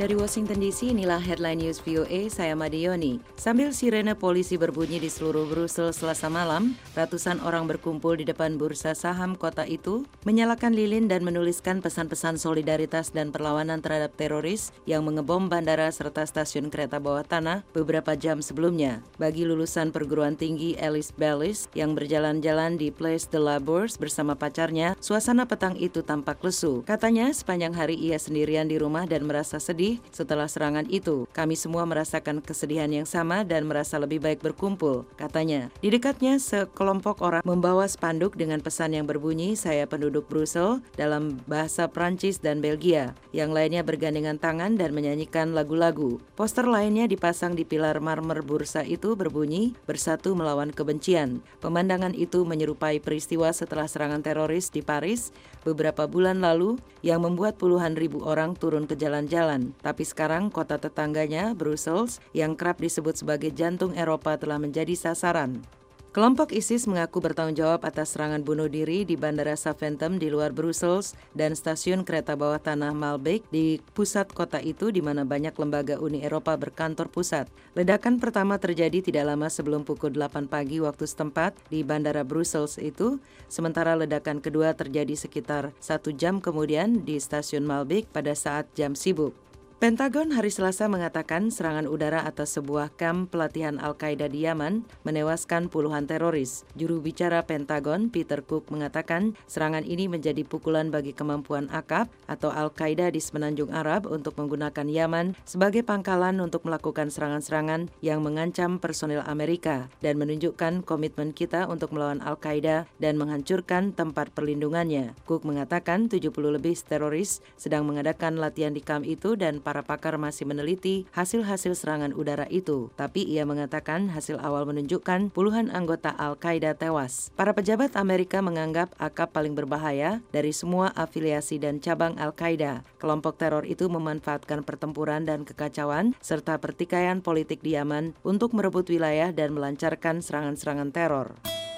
Dari Washington DC, inilah Headline News VOA, saya Madioni. Sambil sirene polisi berbunyi di seluruh Brussels Selasa malam, ratusan orang berkumpul di depan bursa saham kota itu, menyalakan lilin dan menuliskan pesan-pesan solidaritas dan perlawanan terhadap teroris yang mengebom bandara serta stasiun kereta bawah tanah beberapa jam sebelumnya. Bagi lulusan perguruan tinggi Alice Bellis yang berjalan-jalan di Place de la Bourse bersama pacarnya, suasana petang itu tampak lesu. Katanya, sepanjang hari ia sendirian di rumah dan merasa sedih setelah serangan itu. Kami semua merasakan kesedihan yang sama dan merasa lebih baik berkumpul, katanya. Di dekatnya, sekelompok orang membawa spanduk dengan pesan yang berbunyi, "Saya penduduk Brussels," dalam bahasa Prancis dan Belgia. Yang lainnya bergandengan tangan dan menyanyikan lagu-lagu. Poster lainnya dipasang di pilar marmer bursa itu berbunyi, "Bersatu melawan kebencian." Pemandangan itu menyerupai peristiwa setelah serangan teroris di Paris beberapa bulan lalu yang membuat puluhan ribu orang turun ke jalan-jalan. Tapi sekarang kota tetangganya, Brussels, yang kerap disebut sebagai jantung Eropa telah menjadi sasaran. Kelompok ISIS mengaku bertanggung jawab atas serangan bunuh diri di Bandara Zaventem di luar Brussels dan stasiun kereta bawah tanah Maalbeek di pusat kota itu di mana banyak lembaga Uni Eropa berkantor pusat. Ledakan pertama terjadi tidak lama sebelum pukul 8 pagi waktu setempat di Bandara Brussels itu, sementara ledakan kedua terjadi sekitar 1 jam kemudian di stasiun Maalbeek pada saat jam sibuk. Pentagon hari Selasa mengatakan serangan udara atas sebuah kamp pelatihan Al-Qaeda di Yaman menewaskan puluhan teroris. Juru bicara Pentagon, Peter Cook, mengatakan serangan ini menjadi pukulan bagi kemampuan AQAB atau Al-Qaeda di Semenanjung Arab untuk menggunakan Yaman sebagai pangkalan untuk melakukan serangan-serangan yang mengancam personil Amerika dan menunjukkan komitmen kita untuk melawan Al-Qaeda dan menghancurkan tempat perlindungannya. Cook mengatakan 70 lebih teroris sedang mengadakan latihan di kamp itu dan para pakar masih meneliti hasil-hasil serangan udara itu, tapi ia mengatakan hasil awal menunjukkan puluhan anggota Al-Qaeda tewas. Para pejabat Amerika menganggap AQAB paling berbahaya dari semua afiliasi dan cabang Al-Qaeda. Kelompok teror itu memanfaatkan pertempuran dan kekacauan serta pertikaian politik di Yaman untuk merebut wilayah dan melancarkan serangan-serangan teror.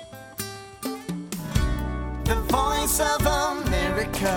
The Voice of America.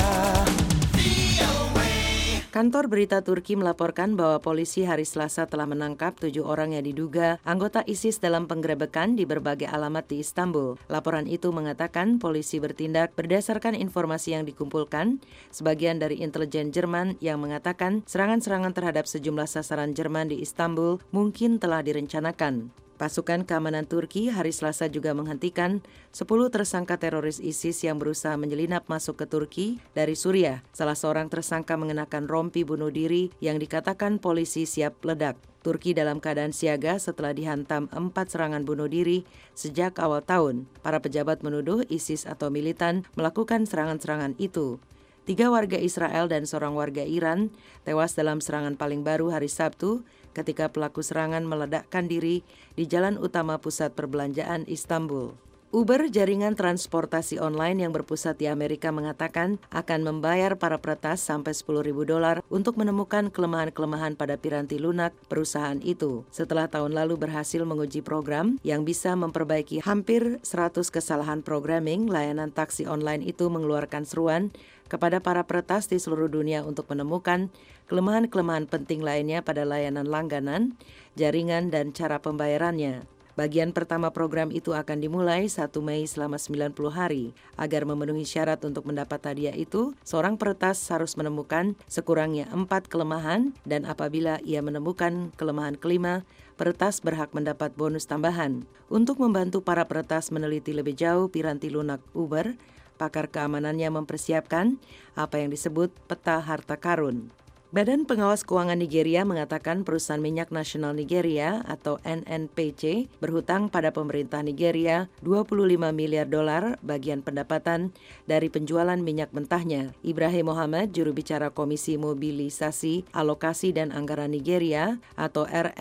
Kantor berita Turki melaporkan bahwa polisi hari Selasa telah menangkap 7 orang yang diduga anggota ISIS dalam penggerebekan di berbagai alamat di Istanbul. Laporan itu mengatakan polisi bertindak berdasarkan informasi yang dikumpulkan, sebagian dari intelijen Jerman yang mengatakan serangan-serangan terhadap sejumlah sasaran Jerman di Istanbul mungkin telah direncanakan. Pasukan keamanan Turki hari Selasa juga menghentikan 10 tersangka teroris ISIS yang berusaha menyelinap masuk ke Turki dari Suriah. Salah seorang tersangka mengenakan rompi bunuh diri yang dikatakan polisi siap ledak. Turki dalam keadaan siaga setelah dihantam 4 serangan bunuh diri sejak awal tahun. Para pejabat menuduh ISIS atau militan melakukan serangan-serangan itu. 3 warga Israel dan seorang warga Iran tewas dalam serangan paling baru hari Sabtu ketika pelaku serangan meledakkan diri di jalan utama pusat perbelanjaan Istanbul. Uber, jaringan transportasi online yang berpusat di Amerika, mengatakan akan membayar para peretas sampai $10.000 untuk menemukan kelemahan-kelemahan pada piranti lunak perusahaan itu. Setelah tahun lalu berhasil menguji program yang bisa memperbaiki hampir 100 kesalahan programming, layanan taksi online itu mengeluarkan seruan kepada para peretas di seluruh dunia untuk menemukan kelemahan-kelemahan penting lainnya pada layanan langganan, jaringan, dan cara pembayarannya. Bagian pertama program itu akan dimulai 1 Mei selama 90 hari. Agar memenuhi syarat untuk mendapat hadiah itu, seorang peretas harus menemukan sekurangnya 4 kelemahan dan apabila ia menemukan kelemahan kelima, peretas berhak mendapat bonus tambahan. Untuk membantu para peretas meneliti lebih jauh piranti lunak Uber, pakar keamanannya mempersiapkan apa yang disebut peta harta karun. Badan Pengawas Keuangan Nigeria mengatakan perusahaan minyak nasional Nigeria atau NNPC berhutang pada pemerintah Nigeria $25 miliar bagian pendapatan dari penjualan minyak mentahnya. Ibrahim Mohammed, juru bicara Komisi Mobilisasi, Alokasi dan Anggaran Nigeria atau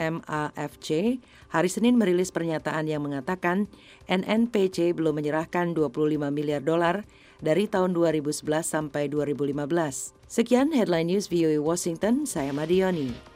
RMAFC, hari Senin merilis pernyataan yang mengatakan NNPC belum menyerahkan $25 miliar dari tahun 2011 sampai 2015. Sekian Headline News VOA Washington, saya Madioni.